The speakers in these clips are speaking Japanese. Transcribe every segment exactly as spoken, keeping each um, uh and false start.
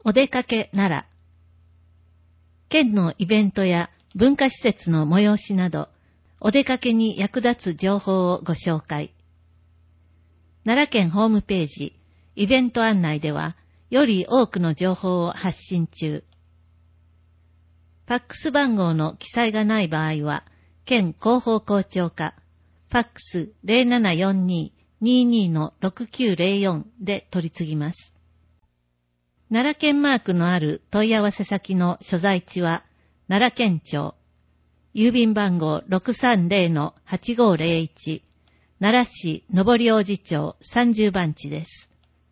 お出かけ奈良。県のイベントや文化施設の催しなど、お出かけに役立つ情報をご紹介。奈良県ホームページ、イベント案内では、より多くの情報を発信中。ファックス番号の記載がない場合は、県広報校長課、ファックス ゼロななよんに にじゅうに ろくきゅうゼロよん で取り次ぎます。奈良県マークのある問い合わせ先の所在地は、奈良県庁、郵便番号 ろくさんゼロのはちごーゼロいち、奈良市上り王子町さんじゅう番地です。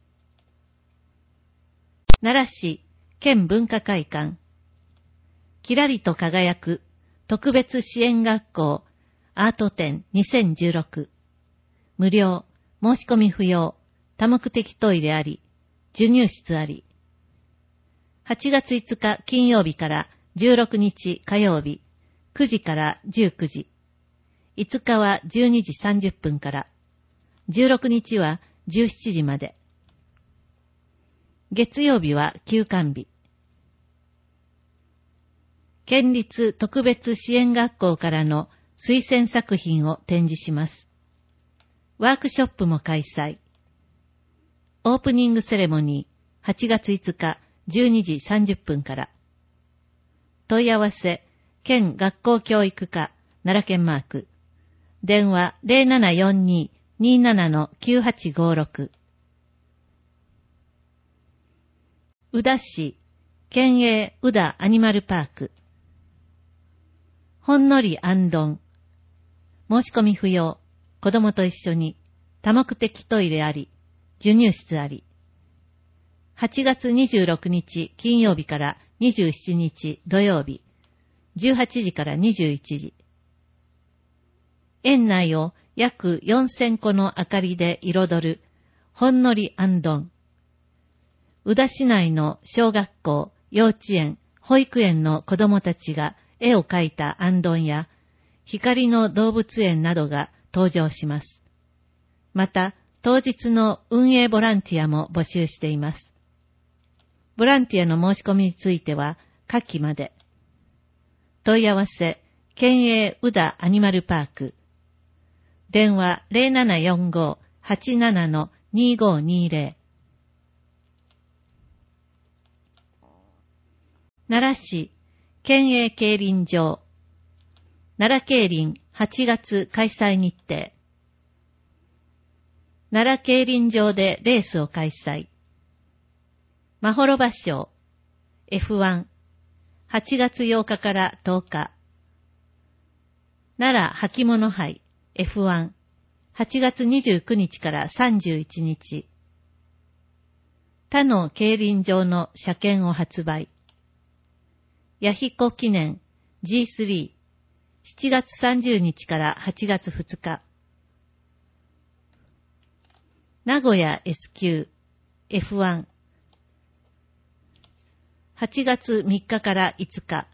奈良市県文化会館、きらりと輝く特別支援学校アート展にせんじゅうろく、無料、申し込み不要、多目的トイレあり、授乳室あり。はちがついつか金曜日からじゅうろくにち火曜日、くじからじゅうくじ。いつかはじゅうにじさんじゅっぷんから、じゅうろくにちはじゅうしちじまで。月曜日は休館日。県立特別支援学校からの推薦作品を展示します。ワークショップも開催。オープニングセレモニーはちがついつかじゅうにじさんじゅっぷんから。問い合わせ、県学校教育課、奈良県マーク。電話 ゼロななよんに にーなな のきゅうはちごーろく。宇陀市、県営宇陀アニマルパーク。ほんのりあんどん。申し込み不要。子供と一緒に。多目的トイレあり。授乳室あり。はちがつにじゅうろくにち金曜日からにじゅうしちにち土曜日。じゅうはちじからにじゅういちじ。園内を約よんせんこの明かりで彩る。ほんのりあんどん。宇陀市内の小学校、幼稚園、保育園の子供たちが絵を描いたあんどんや、光の動物園などが登場します。また、当日の運営ボランティアも募集しています。ボランティアの申し込みについては、下記まで。問い合わせ、県営宇陀アニマルパーク。電話 ゼロななよんご はちなな のにーごーにーゼロ。奈良市、県営競輪場。奈良競輪はちがつ開催日程。奈良競輪場でレースを開催。まほろば賞 エフワン はちがつようかからとおか。奈良履物杯 エフワン はちがつにじゅうくにちからさんじゅういちにち。他の競輪場の車券を発売。弥彦記念 ジースリー しちがつさんじゅうにちからはちがつふつか。名古屋 エスきゅう エフワン はちがつみっかからいつか。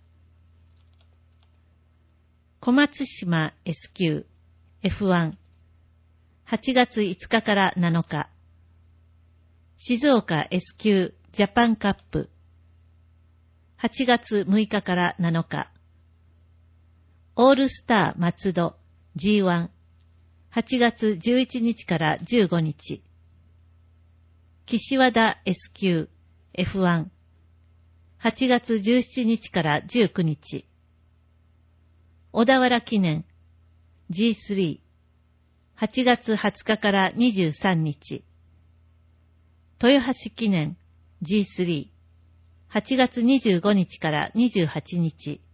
小松島 エスきゅう エフワン はちがついつかからなのか。静岡 エスきゅう ジャパンカップはちがつむいかからなのか。オールスター松戸 ジーワン はちがつじゅういちにちからじゅうごにち。岸和田 エスきゅう エフワン はちがつじゅうしちにちからじゅうくにち。小田原記念 ジースリー はちがつはつかからにじゅうさんにち。豊橋記念 ジースリーはちがつにじゅうごにちからにじゅうはちにち。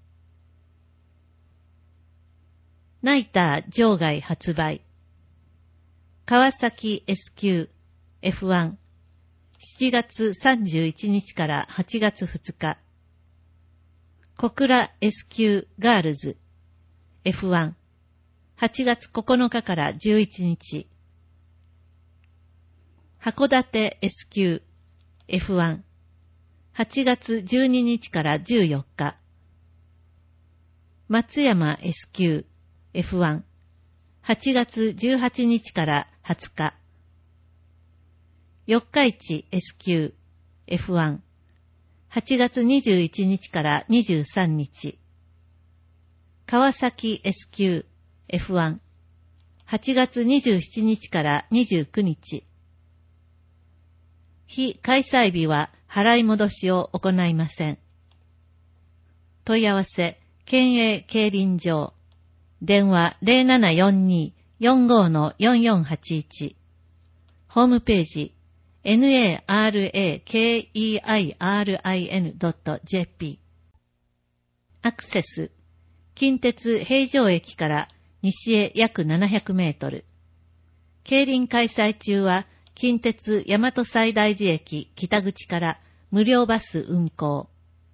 ナイター場外発売。川崎 エスきゅう エフワン しちがつさんじゅういちにちからはちがつふつか。小倉 エスきゅう ガールズ エフワン はちがつここのかからじゅういちにち。函館 エスきゅう エフワンはちがつじゅうににちからじゅうよっか。松山 エスきゅう エフワン はちがつじゅうはちにちからはつか。四日市 エスきゅう エフワンはちがつにじゅういちにちからにじゅうさんにち。川崎 エスキュー エフワン、はちがつにじゅうしちにちからにじゅうくにち。非開催日は払い戻しを行いません。問い合わせ、県営競輪場。電話 ゼロななよんに よんご よんよんはちいち。ホームページ、ナラケイアールアイエヌドットジェーピー。アクセス、近鉄平城駅から西へ約ななひゃくメートル。競輪開催中は、近鉄大和西大寺駅北口から無料バス運行。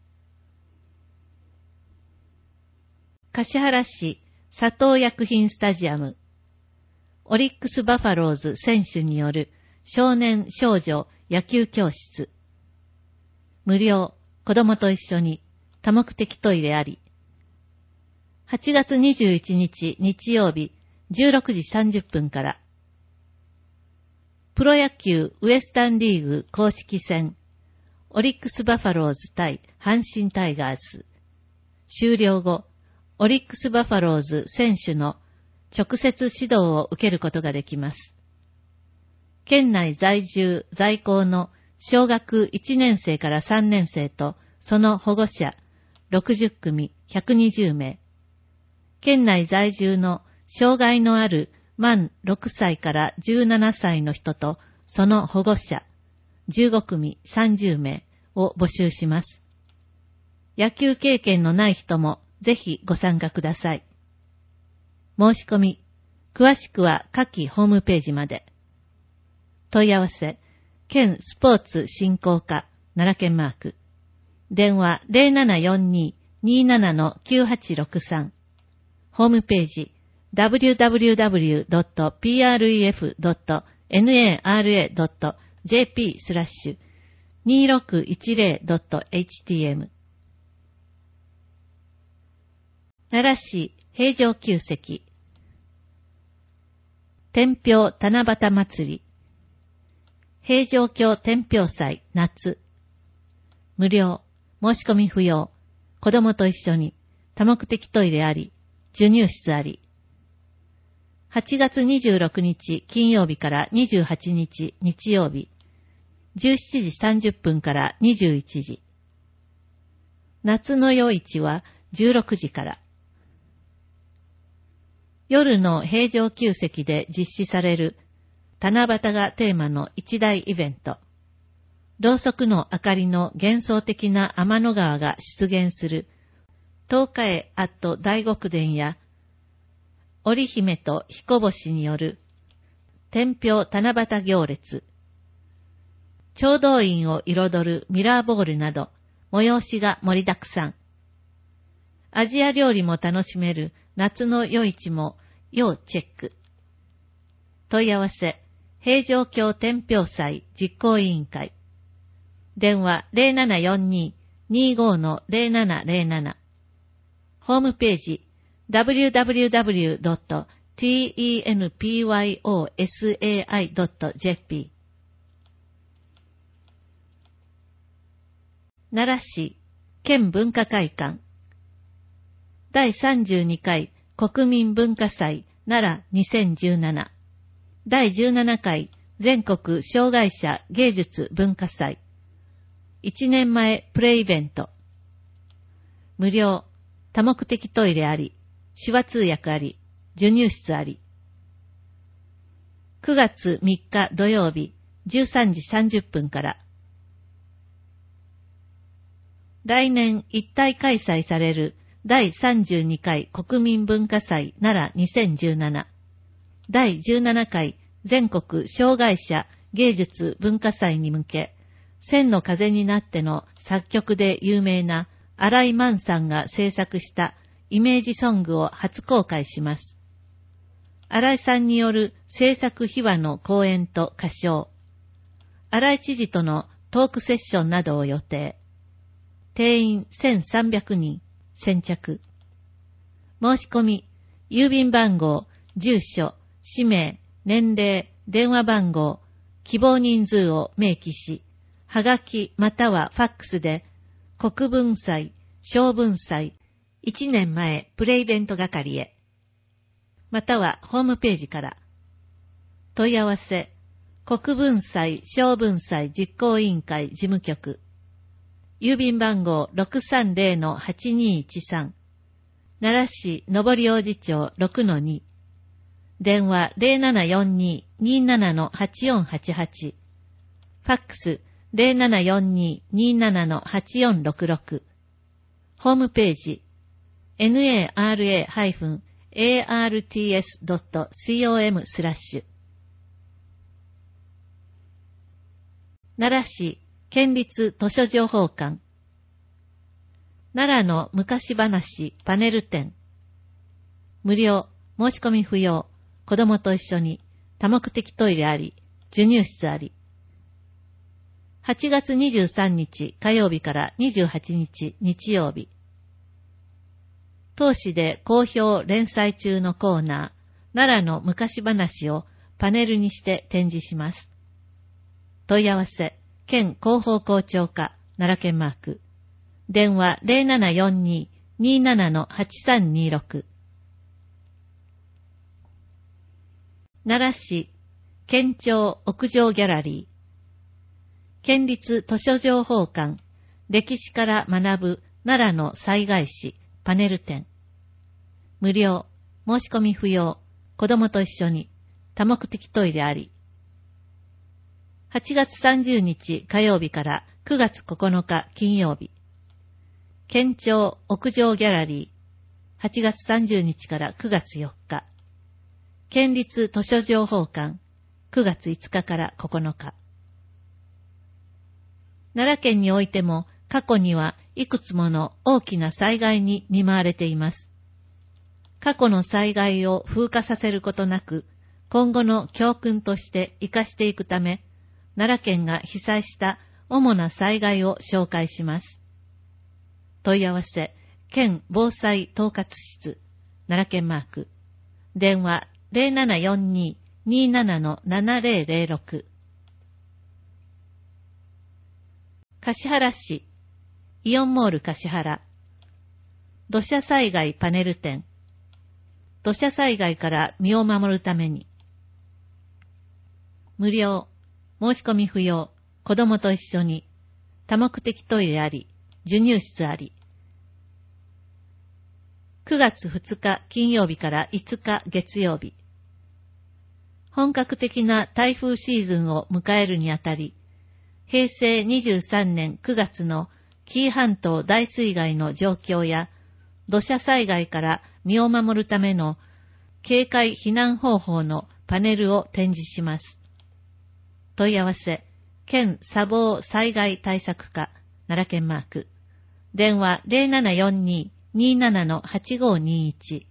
橿原市佐藤薬品スタジアム。オリックスバファローズ選手による少年少女野球教室。無料、子供と一緒に多目的トイレあり。はちがつにじゅういちにち日曜日じゅうろくじさんじゅっぷんから。プロ野球ウエスタンリーグ公式戦、オリックスバファローズ対阪神タイガース。終了後、オリックスバファローズ選手の直接指導を受けることができます。県内在住在校の小学いちねんせいからさんねんせいとその保護者ろくじゅっくみひゃくにじゅうめい。県内在住の障害のある満ろくさいからじゅうななさいの人とその保護者じゅうごくみさんじゅうめいを募集します。野球経験のない人もぜひご参加ください。申し込み、詳しくは下記ホームページまで。問い合わせ、県スポーツ振興課奈良県マーク。電話 ゼロななよんに にーなな きゅうはちろくさん。ホームページ ダブリューダブリューダブリュードットピーアールイーエフドットナラドットジェーピー スラッシュにーろくいちゼロドットエイチティーエム。奈良市平城宮跡天平七夕祭り平城京天平祭夏無料申し込み不要子供と一緒に多目的トイレあり授乳室ありはちがつにじゅうろくにち金曜日からにじゅうはちにち日曜日じゅうしちじさんじゅっぷんからにじゅういちじ夏の夜市はじゅうろくじから夜の平城宮跡で実施される七夕がテーマの一大イベント。ろうそくの明かりの幻想的な天の川が出現する東海アット大極殿や織姫と彦星による天平七夕行列。聴導員を彩るミラーボールなど催しが盛りだくさん。アジア料理も楽しめる夏の夜市も要チェック。問い合わせ、平城京天平祭実行委員会。電話 ゼロななよんに にーご ゼロななゼロなな。ホームページ ダブリューダブリューダブリュードットテンピョサイドットジェーピー。奈良市県文化会館だいさんじゅうにかい国民文化祭奈良にせんじゅうななだいじゅうななかい全国障害者芸術文化祭いちねんまえプレイベント無料多目的トイレあり手話通訳あり授乳室ありくがつみっか土曜日じゅうさんじさんじゅっぷんから来年一体開催されるだいさんじゅうにかい国民文化祭奈良にせんじゅうななだいじゅうななかい全国障害者芸術文化祭に向け千の風になっての作曲で有名な新井満さんが制作したイメージソングを初公開します。新井さんによる制作秘話の講演と歌唱、新井知事とのトークセッションなどを予定。定員せんさんびゃくにん、先着。申し込み、郵便番号、住所、氏名、年齢、電話番号、希望人数を明記し、はがきまたはファックスで国文祭、小文祭、いちねんまえプレイベント係へ。またはホームページから。問い合わせ、国文祭、小文祭実行委員会事務局。郵便番号 ろくさんぜろのはちにいちさん。奈良市上り王子町 ろくのに。電話 ゼロななよんにーにーななのはちよんはちはち。ファックス ゼロななよんにーにーななのはちよんろくろく。ホームページ ナラ アールエー アールティーエス ドット コム スラッシュ。奈良市県立図書情報館。奈良の昔話パネル展。無料、申し込み不要、子供と一緒に多目的トイレあり、授乳室あり。はちがつにじゅうさんにち火曜日からにじゅうはちにち日曜日。当市で好評連載中のコーナー、奈良の昔話をパネルにして展示します。問い合わせ、県広報校長課、奈良県マーク。電話 ゼロななよんにーにーななのはちさんにーろく。奈良市県庁屋上ギャラリー。県立図書情報館、歴史から学ぶ奈良の災害史パネル展。無料、申し込み不要、子供と一緒に多目的トイレあり。はちがつさんじゅうにち火曜日からくがつここのか金曜日。県庁屋上ギャラリー。はちがつさんじゅうにちからくがつよっか。県立図書情報館。くがついつかからここのか。奈良県においても過去にはいくつもの大きな災害に見舞われています。過去の災害を風化させることなく、今後の教訓として生かしていくため、奈良県が被災した主な災害を紹介します。問い合わせ、県防災統括室、奈良県マーク。電話 ゼロななよんにーにーななのななぜろぜろろく。橿原市、イオンモール橿原。土砂災害パネル展。土砂災害から身を守るために。無料、申し込み不要、子供と一緒に、多目的トイレあり、授乳室あり。くがつふつか金曜日からいつか月曜日。本格的な台風シーズンを迎えるにあたり、へいせいにじゅうさんねんくがつの紀伊半島大水害の状況や、土砂災害から身を守るための警戒避難方法のパネルを展示します。問い合わせ、県砂防災害対策課、奈良県マーク。電話 ゼロななよんにーにーななのはちごにいち。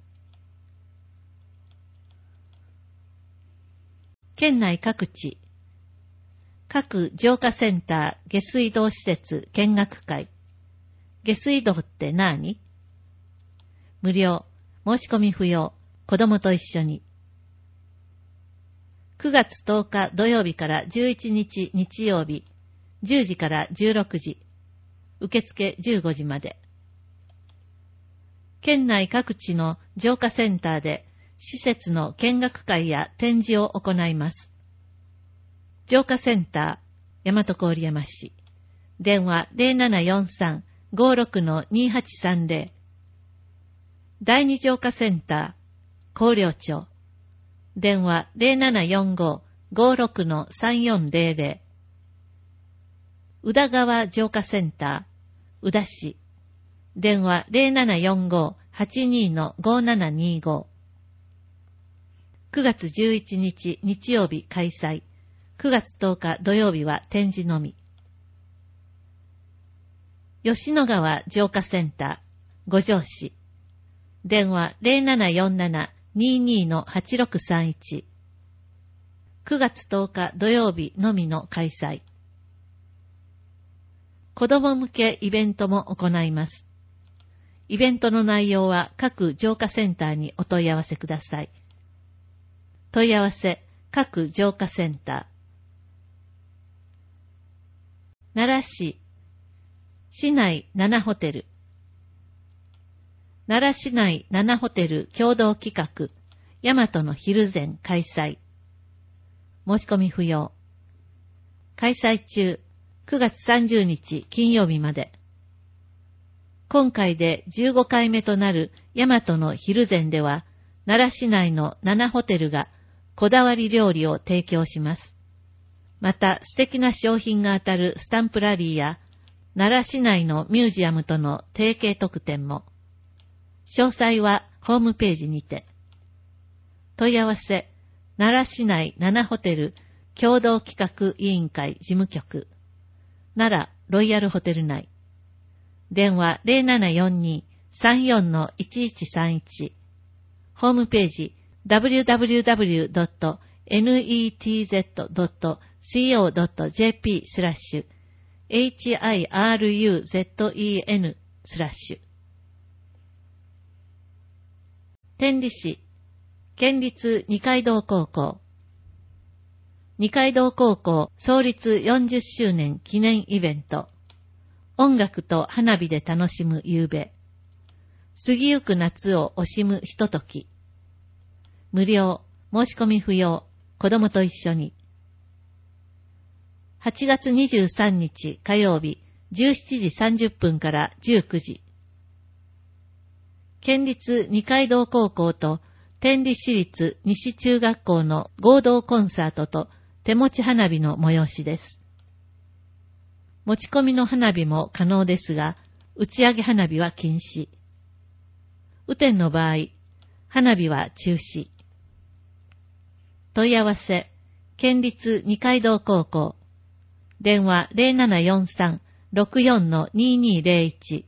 県内各地、各浄化センター下水道施設見学会。下水道って何？無料、申し込み不要、子供と一緒に。くがつとおか土曜日からじゅういちにち日曜日、じゅうじからじゅうろくじ、受付じゅうごじまで。県内各地の浄化センターで施設の見学会や展示を行います。浄化センター、大和郡山市。電話 ゼロななよんさん ごろくのにはちさんぜろ。第二浄化センター、広陵町。電話 ゼロななよんご ごろくのさんよんぜろぜろ。宇田川浄化センター、宇田市。電話 ゼロななよんご はちにのごななにご。くがつじゅういちにち日曜日開催。くがつとおか土曜日は展示のみ。吉野川浄化センター、五条市。電話 ゼロななよんなな ににのはちろくさんいち。くがつとおか土曜日のみの開催。子供向けイベントも行います。イベントの内容は各浄化センターにお問い合わせください。問い合わせ、各浄化センター。奈良市市内ななホテル。奈良市内ななホテル共同企画、大和の昼前開催。申し込み不要。開催中、くがつさんじゅうにち金曜日まで。今回でじゅうごかいめとなる大和の昼前では、奈良市内のななホテルがこだわり料理を提供します。また素敵な商品が当たるスタンプラリーや、奈良市内のミュージアムとの提携特典も。詳細はホームページにて。問い合わせ、奈良市内ななホテル共同企画委員会事務局、奈良ロイヤルホテル内。電話 ゼロななよんに さんよん いちいちさんいち。ホームページ ダブリューダブリューダブリュードットネットドットコードットジェーピー スラッシュ エイチアイアールユーゼットイーエヌ スラッシュ。天理市、県立二階堂高校。二階堂高校創立よんじゅっしゅうねん記念イベント。音楽と花火で楽しむ夕べ。過ぎゆく夏を惜しむひととき。無料、申し込み不要、子供と一緒に。はちがつにじゅうさんにち火曜日じゅうしちじさんじゅっぷんからじゅうくじ。県立二階堂高校と天理市立西中学校の合同コンサートと手持ち花火の催しです。持ち込みの花火も可能ですが、打ち上げ花火は禁止。雨天の場合、花火は中止。問い合わせ、県立二階堂高校。電話 ゼロななよんさん ろくよん ににゼロいち。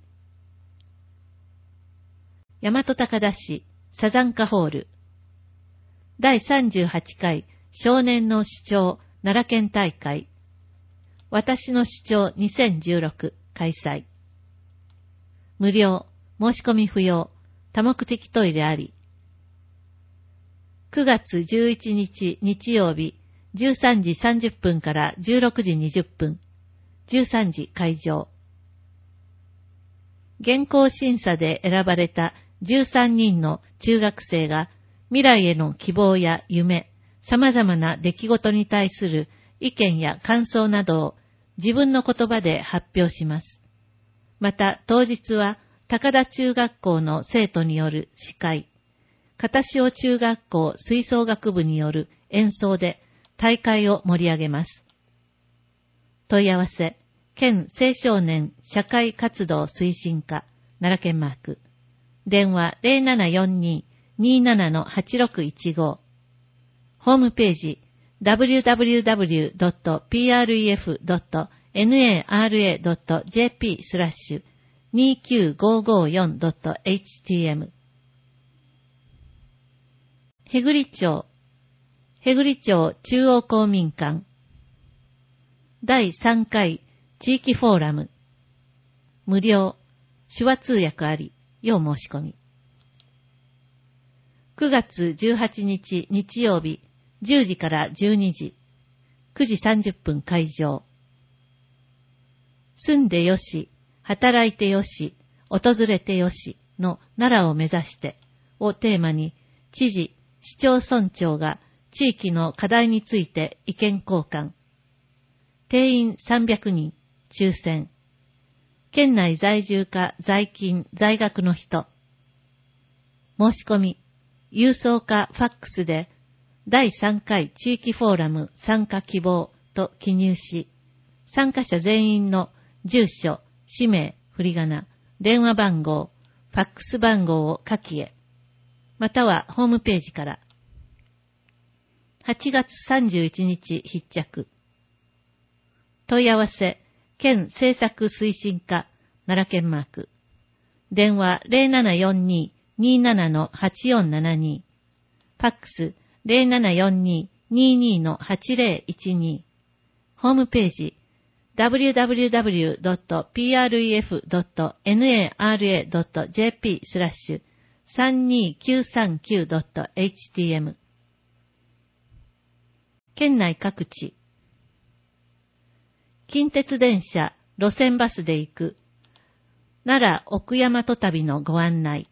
大和高田市サザンカホール。だいさんじゅうはちかい少年の主張奈良県大会。私の主張にせんじゅうろく開催。無料、申し込み不要、多目的トイレあり。くがつじゅういちにち日曜日じゅうさんじさんじゅっぷんからじゅうろくじにじゅっぷん、じゅうさんじ会場。原稿審査で選ばれたじゅうさんにんの中学生が未来への希望や夢、様々な出来事に対する意見や感想などを自分の言葉で発表します。また当日は高田中学校の生徒による司会、片潮中学校吹奏楽部による演奏で大会を盛り上げます。問い合わせ、県青少年社会活動推進課、奈良県マーク。電話 ゼロななよんに にーなな はちろくいちご。ホームページ ダブリューダブリューダブリュードットプレフドットナラドットジェーピー スラッシュ にきゅうごごよんドットエイチティーエム。へぐり町、へぐり町中央公民館。だいさんかい地域フォーラム。無料、手話通訳あり、要申し込み。くがつじゅうはちにち日曜日じゅうじからじゅうにじ、くじさんじゅっぷん会場。住んでよし、働いてよし、訪れてよしの奈良を目指してをテーマに、知事、市町村長が地域の課題について意見交換。定員さんびゃくにん、抽選。県内在住か在勤、在学の人。申し込み、郵送かファックスで、だいさんかい地域フォーラム参加希望と記入し、参加者全員の住所、氏名、振り仮名、電話番号、ファックス番号を書きへ、またはホームページから。はちがつさんじゅういちにち必着。問い合わせ、県政策推進課、奈良県マーク。電話 ゼロななよんに にーなな はちよんななに。ファックス ゼロななよんに にーにー はちゼロいちに。ホームページ ダブリューダブリューダブリュードットプレフドットナラドットジェーピー スラッシュ さんにきゅうさんきゅうドットエイチティーエム。県内各地。近鉄電車、路線バスで行く奈良奥大和旅のご案内。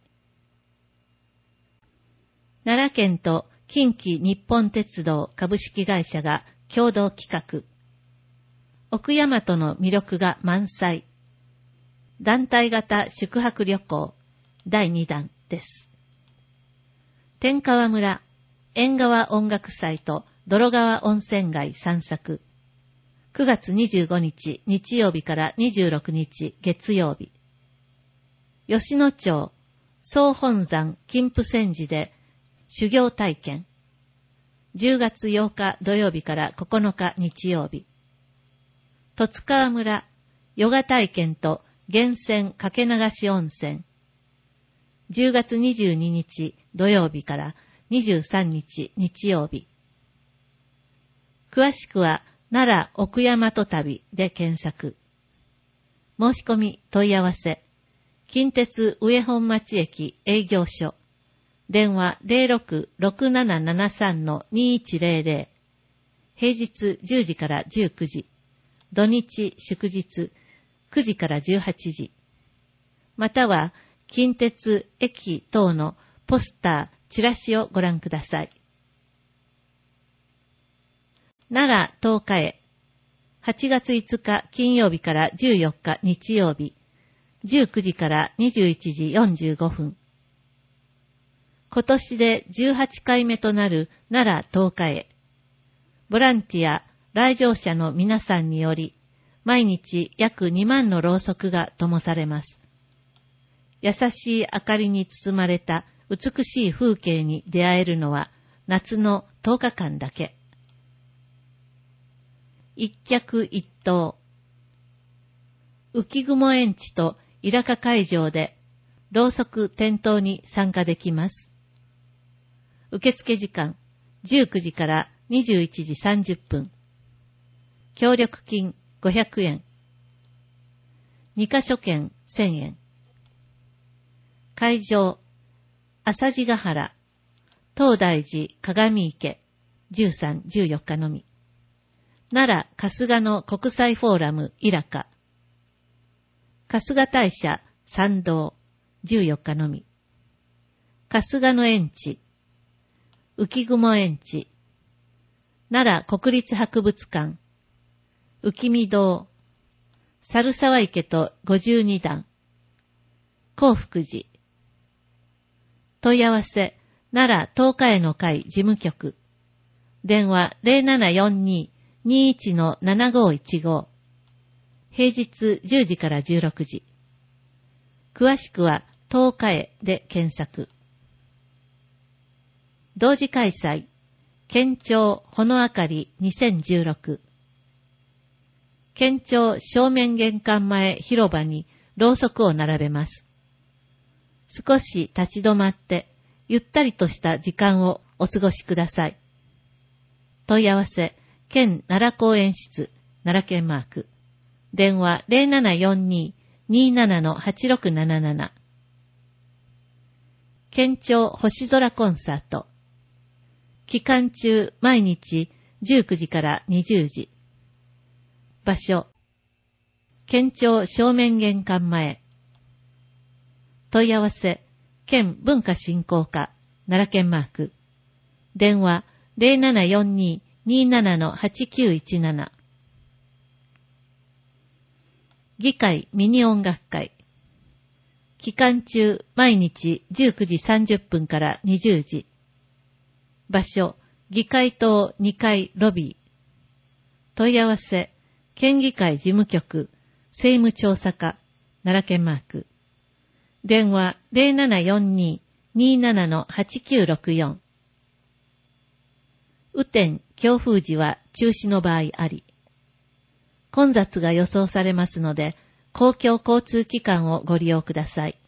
奈良県と近畿日本鉄道株式会社が共同企画。奥大和の魅力が満載。団体型宿泊旅行だいにだんです。天川村、縁側音楽祭と泥川温泉街散策。くがつにじゅうごにち日曜日からにじゅうろくにち月曜日。吉野町、総本山金峰山寺で修行体験。じゅうがつようか土曜日からここのか日曜日。十津川村、ヨガ体験と源泉かけ流し温泉。じゅうがつにじゅうににち土曜日からにじゅうさんにち日曜日。詳しくは奈良奥大和旅で検索。申し込み問い合わせ。近鉄上本町駅営業所。電話 ゼロろく ろくななななさん にいちゼロゼロ。平日じゅうじからじゅうくじ。土日祝日くじからじゅうはちじ。または近鉄駅等のポスター、チラシをご覧ください。奈良東海へ。はちがついつか金曜日からじゅうよっか日曜日。じゅうくじからにじゅういちじよんじゅうごふん。今年でじゅうはちかいめとなる奈良東海へ。ボランティア、来場者の皆さんにより、毎日約にまんのろうそくが灯されます。優しい明かりに包まれた美しい風景に出会えるのは夏のとおかかんだけ。一客一灯。浮雲園地と伊良嘉会場でろうそく点灯に参加できます。受付時間じゅうくじからにじゅういちじさんじゅっぷん。協力金ごひゃくえん。にかしょけんせんえん。会場、朝地ヶ原、東大寺鏡池、じゅうさん、じゅうよっかのみ。奈良春日の国際フォーラム伊良嘉。春日大社参道、じゅうよっかのみ。春日の園地、浮雲園地、奈良国立博物館、浮見堂、猿沢池とごじゅうにだん、興福寺。問い合わせ、奈良東海の会事務局。電話 ゼロななよんに にいち ななごいちご。平日じゅうじからじゅうろくじ。詳しくは東海で検索。同時開催、県庁ほのあかりにせんじゅうろく。県庁正面玄関前広場にろうそくを並べます。少し立ち止まって、ゆったりとした時間をお過ごしください。問い合わせ、県奈良公園室、奈良県マーク。電話 ゼロななよんに にーなな はちろくなななな。県庁星空コンサート。期間中毎日じゅうくじからにじゅうじ。場所、県庁正面玄関前。問い合わせ、県文化振興課、奈良県マーク。電話 ゼロななよんに にーなな はちきゅういちなな。議会ミニ音楽会。期間中毎日じゅうくじさんじゅっぷんからにじゅうじ。場所、議会棟にかいロビー。問い合わせ、県議会事務局、政務調査課、奈良県マーク。電話 ゼロななよんに にーなな はちきゅうろくよん。雨天、強風時は中止の場合あり。混雑が予想されますので、公共交通機関をご利用ください。